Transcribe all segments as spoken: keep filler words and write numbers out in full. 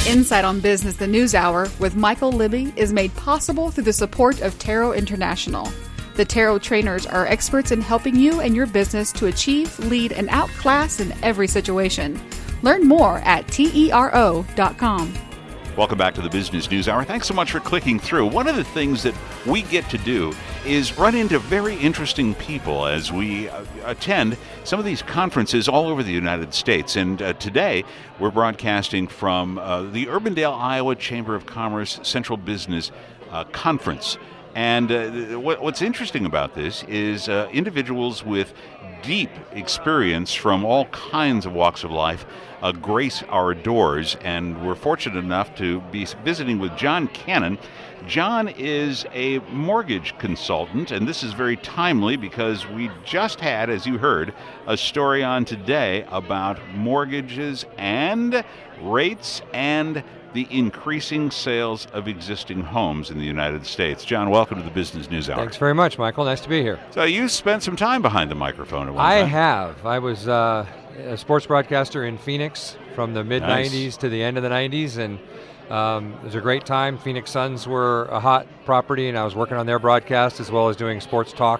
Insight on Business, the News Hour, with Michael Libby is made possible through the support of Tarot International. The Tarot trainers are experts in helping you and your business to achieve, lead, and outclass in every situation. Learn more at tero dot com. Welcome back to the Business News Hour. Thanks so much for clicking through. One of the things that we get to do is run into very interesting people as we uh, attend some of these conferences all over the United States. And uh, today we're broadcasting from uh, the Urbandale, Iowa Chamber of Commerce Central Business uh, Conference. And uh, what, what's interesting about this is uh, individuals with deep experience from all kinds of walks of life uh, grace our doors, and we're fortunate enough to be visiting with John Cannon. John is a mortgage consultant, and this is very timely because we just had, as you heard, a story on today about mortgages and rates and the increasing sales of existing homes in the United States. John, welcome to the Business News Hour. Thanks very much, Michael. Nice to be here. So you spent some time behind the microphone at one I time. have. I was uh, a sports broadcaster in Phoenix from the mid nineties nice. to the end of the nineties, and um, it was a great time. Phoenix Suns were a hot property, and I was working on their broadcast as well as doing sports talk.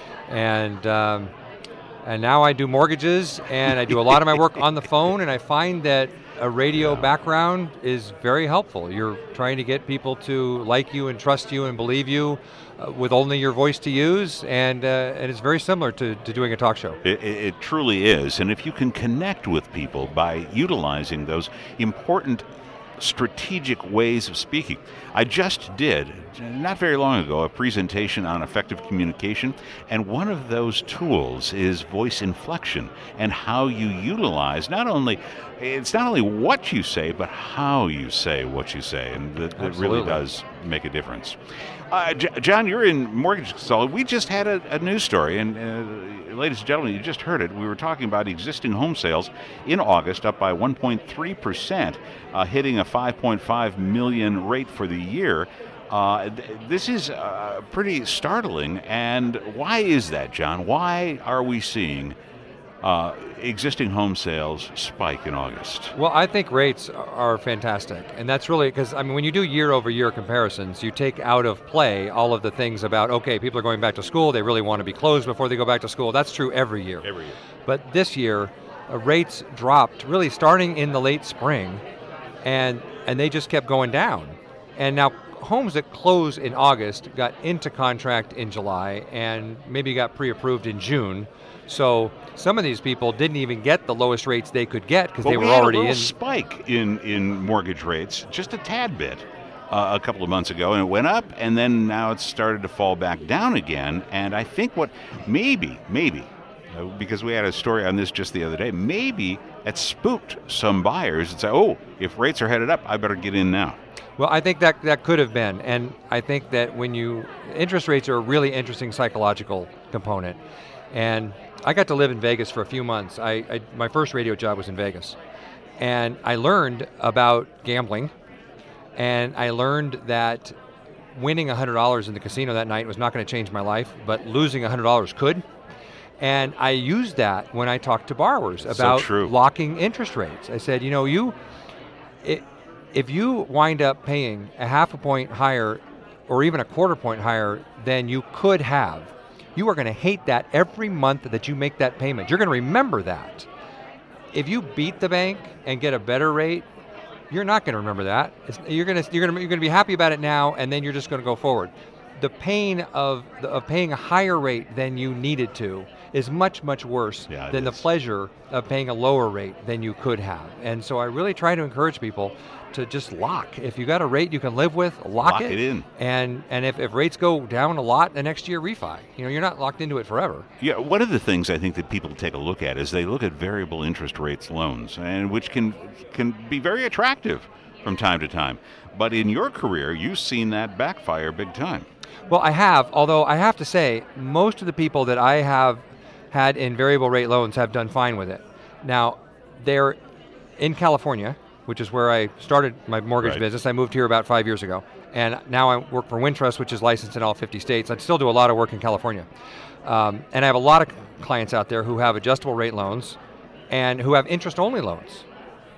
And um, and now I do mortgages, and I do a lot of my work on the phone, and I find that a radio background is very helpful. You're trying to get people to like you and trust you and believe you uh, with only your voice to use, and uh, and it's very similar to, to doing a talk show. It, it truly is, and if you can connect with people by utilizing those important strategic ways of speaking. I just did, not very long ago, a presentation on effective communication, and one of those tools is voice inflection and how you utilize not only, it's not only what you say, but how you say what you say, and that, that really does make a difference. Uh, J- John, you're in Mortgage Consultant. We just had a, a news story, and uh, ladies and gentlemen, you just heard it. We were talking about existing home sales in August, up by one point three percent, uh, hitting a five point five million rate for the year. Uh, th- this is uh, pretty startling, and why is that, John? Why are we seeing Uh, existing home sales spike in August? Well, I think rates are fantastic, and that's really because, I mean, when you do year-over-year comparisons, you take out of play all of the things about, okay, people are going back to school, they really want to be closed before they go back to school. That's true every year. Every year. But this year, uh, rates dropped really starting in the late spring, and and they just kept going down. And now homes that close in August got into contract in July and maybe got pre-approved in June. So some of these people didn't even get the lowest rates they could get because they were already in. We had a little spike in, in mortgage rates, just a tad bit, uh, a couple of months ago, and it went up, and then now it's started to fall back down again. And I think what maybe, maybe, uh, because we had a story on this just the other day, maybe it spooked some buyers and said, oh, if rates are headed up, I better get in now. Well, I think that that could have been, and I think that when you, interest rates are a really interesting psychological component. And I got to live in Vegas for a few months. I, I my first radio job was in Vegas. And I learned about gambling, and I learned that winning one hundred dollars in the casino that night was not going to change my life, but losing one hundred dollars could. And I used that when I talked to borrowers about so locking interest rates. I said, you know, you, it, if you wind up paying a half a point higher or even a quarter point higher than you could have, you are going to hate that every month that you make that payment. You're going to remember that. If you beat the bank and get a better rate, you're not going to remember that. It's, you're going to you're going to you're going to be happy about it now, and then you're just going to go forward. The pain of the, of paying a higher rate than you needed to is much, much worse yeah, than is. the pleasure of paying a lower rate than you could have. And so I really try to encourage people to just lock. If you got a rate you can live with, lock, lock it. it in. And and if, if rates go down a lot the next year, refi. You know, you're not locked into it forever. Yeah, one of the things I think that people take a look at is they look at variable interest rates loans, and which can can be very attractive from time to time. But in your career, you've seen that backfire big time. Well, I have, although I have to say, most of the people that I have had in variable rate loans have done fine with it. Now, they're in California, which is where I started my mortgage right. business. I moved here about five years ago. And now I work for Wintrust, which is licensed in all fifty states. I still do a lot of work in California. Um, and I have a lot of clients out there who have adjustable rate loans and who have interest-only loans.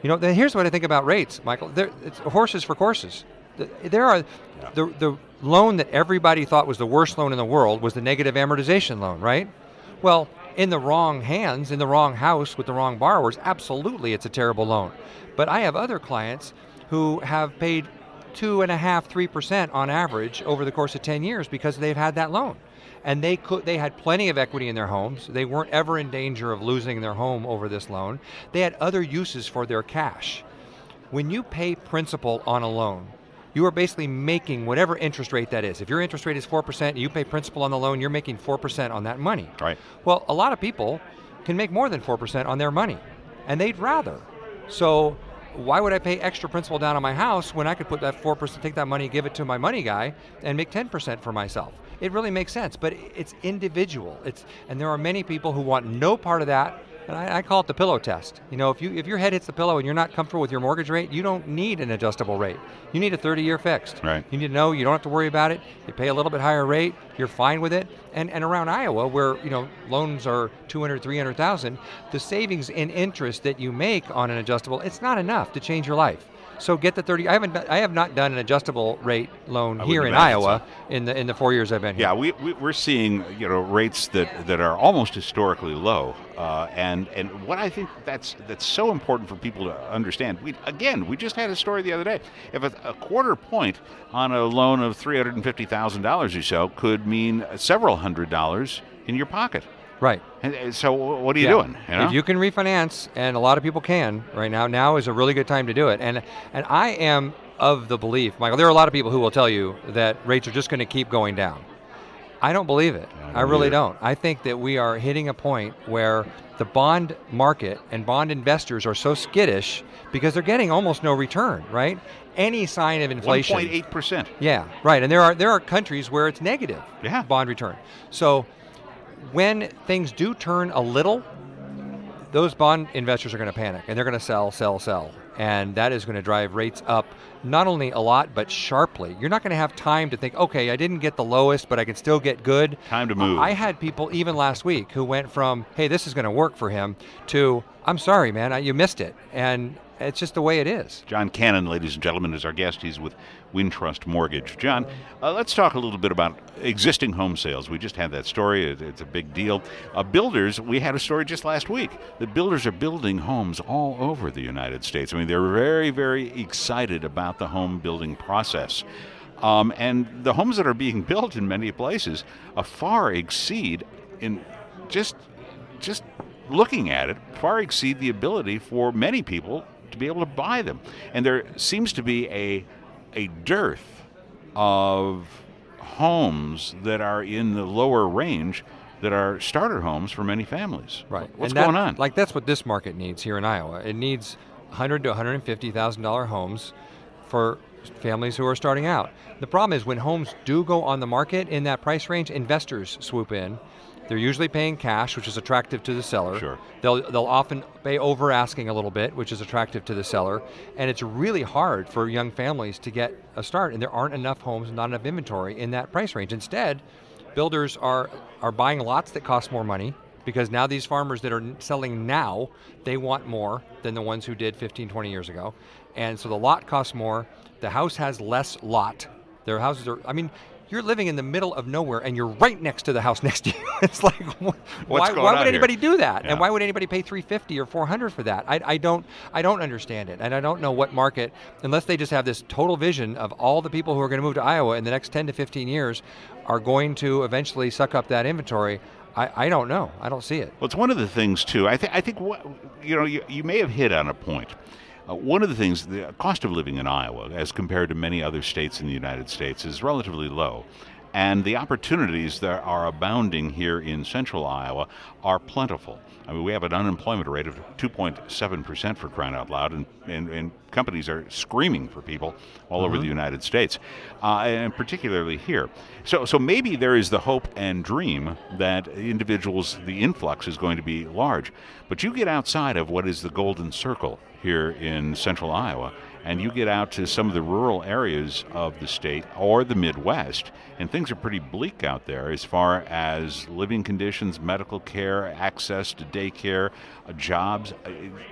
You know, then here's what I think about rates, Michael. There, it's horses for courses. There are Yeah. the the loan that everybody thought was the worst loan in the world was the negative amortization loan, right? Well, in the wrong hands, in the wrong house with the wrong borrowers, absolutely it's a terrible loan. But I have other clients who have paid two and a half, three percent on average over the course of ten years because they've had that loan. And they could, they had plenty of equity in their homes. They weren't ever in danger of losing their home over this loan. They had other uses for their cash. When you pay principal on a loan, you are basically making whatever interest rate that is. If your interest rate is four percent and you pay principal on the loan, you're making four percent on that money. Right. Well, a lot of people can make more than four percent on their money, and they'd rather. So why would I pay extra principal down on my house when I could put that four percent, take that money, give it to my money guy, and make ten percent for myself? It really makes sense, but it's individual. It's and there are many people who want no part of that. And I, I call it the pillow test. You know, if you if your head hits the pillow and you're not comfortable with your mortgage rate, you don't need an adjustable rate. You need a thirty-year fixed. Right. You need to know you don't have to worry about it. You pay a little bit higher rate. You're fine with it. And and around Iowa, where you know loans are two hundred, three hundred thousand, the savings in interest that you make on an adjustable, it's not enough to change your life. So get the thirty. I haven't. I have not done an adjustable rate loan I here wouldn't in imagine Iowa in the in the four years I've been here. Yeah, we, we we're seeing you know rates that, that are almost historically low, uh, and and what I think that's that's so important for people to understand. We again, we just had a story the other day. If a, a quarter point on a loan of three hundred and fifty thousand dollars or so could mean several hundred dollars in your pocket. Right. And so what are you Yeah. doing? You know? If you can refinance, and a lot of people can right now, now is a really good time to do it. And and I am of the belief, Michael, there are a lot of people who will tell you that rates are just going to keep going down. I don't believe it. I don't I really either. don't. I think that we are hitting a point where the bond market and bond investors are so skittish because they're getting almost no return, right? Any sign of inflation. one point eight percent. Yeah, right. And there are there are countries where it's negative Yeah. bond return. So when things do turn a little, those bond investors are going to panic and they're going to sell, sell, sell. And that is going to drive rates up not only a lot, but sharply. You're not going to have time to think, okay, I didn't get the lowest, but I can still get good. Time to move. I had people even last week who went from, hey, this is going to work for him, to, I'm sorry, man, I- you missed it. And it's just the way it is. John Cannon, ladies and gentlemen, is our guest. He's with Wintrust Mortgage. John, uh, let's talk a little bit about existing home sales. We just had that story. It, it's a big deal. Uh, builders, we had a story just last week. The builders are building homes all over the United States. I mean, they're very, very excited about the home building process. Um, and the homes that are being built in many places uh, far exceed, in just just looking at it, far exceed the ability for many people to be able to buy them. And there seems to be a a dearth of homes that are in the lower range that are starter homes for many families. Right. What's And that- going on? Like that's what this market needs here in Iowa. It needs one hundred to one hundred fifty thousand dollars homes for families who are starting out. The problem is when homes do go on the market in that price range, investors swoop in. They're usually paying cash, which is attractive to the seller. Sure. They'll they'll often pay over asking a little bit, which is attractive to the seller. And it's really hard for young families to get a start, and there aren't enough homes, not enough inventory in that price range. Instead, builders are are buying lots that cost more money because now these farmers that are selling now, they want more than the ones who did fifteen, twenty years ago. And so the lot costs more. The house has less lot. Their houses are, I mean, you're living in the middle of nowhere and you're right next to the house next to you. It's like, wh- why, going why on would here? anybody do that? Yeah. And why would anybody pay three hundred fifty dollars or four hundred dollars for that? I, I don't I don't understand it. And I don't know what market, unless they just have this total vision of all the people who are going to move to Iowa in the next ten to fifteen years are going to eventually suck up that inventory. I, I don't know. I don't see it. Well, it's one of the things, too. I, th- I think, what, you know, you, you may have hit on a point. Uh, one of the things, the cost of living in Iowa, as compared to many other states in the United States, is relatively low. And the opportunities that are abounding here in central Iowa are plentiful. I mean, we have an unemployment rate of two point seven percent for crying out loud, and, and, and companies are screaming for people all over the United States, uh, and particularly here. So, so maybe there is the hope and dream that individuals, the influx is going to be large. But you get outside of what is the Golden Circle here in central Iowa, and you get out to some of the rural areas of the state or the Midwest, and things are pretty bleak out there as far as living conditions, medical care, access to daycare, uh, jobs. Uh,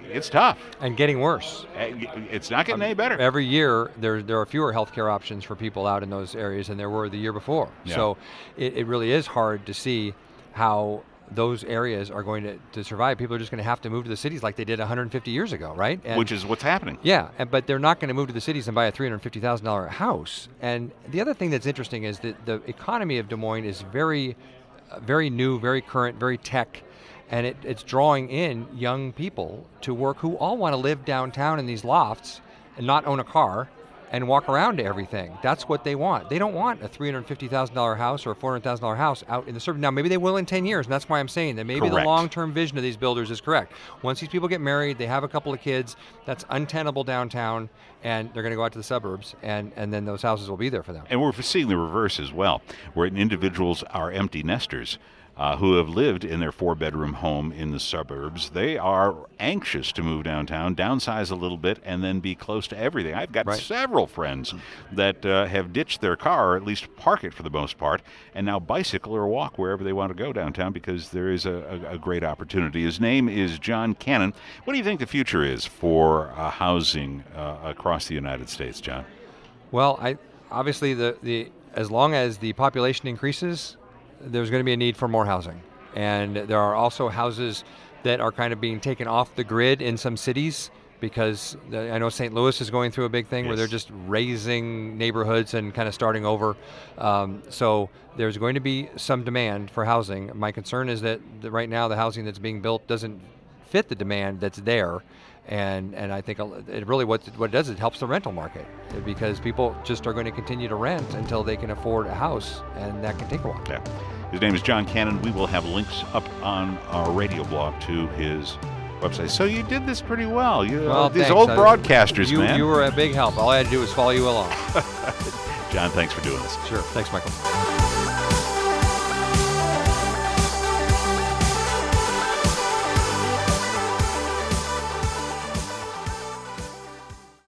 it's tough. And getting worse. It's not getting um, any better. Every year, there there are fewer healthcare options for people out in those areas than there were the year before. Yeah. So it, it really is hard to see how those areas are going to, to survive. People are just going to have to move to the cities like they did one hundred fifty years ago, right? And which is what's happening. Yeah, and, but they're not going to move to the cities and buy a three hundred fifty thousand dollars house. And the other thing that's interesting is that the economy of Des Moines is very, uh, very new, very current, very tech, and it, it's drawing in young people to work who all want to live downtown in these lofts and not own a car and walk around to everything. That's what they want. They don't want a three hundred fifty thousand dollars house or a four hundred thousand dollars house out in the suburbs. Now, maybe they will in ten years, and that's why I'm saying that maybe correct. The long-term vision of these builders is correct. Once these people get married, they have a couple of kids, that's untenable downtown, and they're going to go out to the suburbs, and, and then those houses will be there for them. And we're seeing the reverse as well, where individuals are empty nesters. Uh, who have lived in their four-bedroom home in the suburbs. They are anxious to move downtown, downsize a little bit, and then be close to everything. I've got right. several friends that uh, have ditched their car, or at least park it for the most part, and now bicycle or walk wherever they want to go downtown because there is a, a, a great opportunity. His name is John Cannon. What do you think the future is for uh, housing uh, across the United States, John? Well, I obviously, the, the as long as the population increases, there's going to be a need for more housing. And there are also houses that are kind of being taken off the grid in some cities because the, I know Saint Louis is going through a big thing yes. where they're just raising neighborhoods and kind of starting over. Um, so there's going to be some demand for housing. My concern is that the, right now the housing that's being built doesn't fit the demand that's there. And and I think it really what what it does is it helps the rental market because people just are going to continue to rent until they can afford a house, and that can take a while. Yeah. His name is John Cannon. We will have links up on our radio blog to his website. So you did this pretty well. You well, uh, these thanks. old I, broadcasters, you, man. You were a big help. All I had to do was follow you along. John, thanks for doing this. Sure. Thanks, Michael.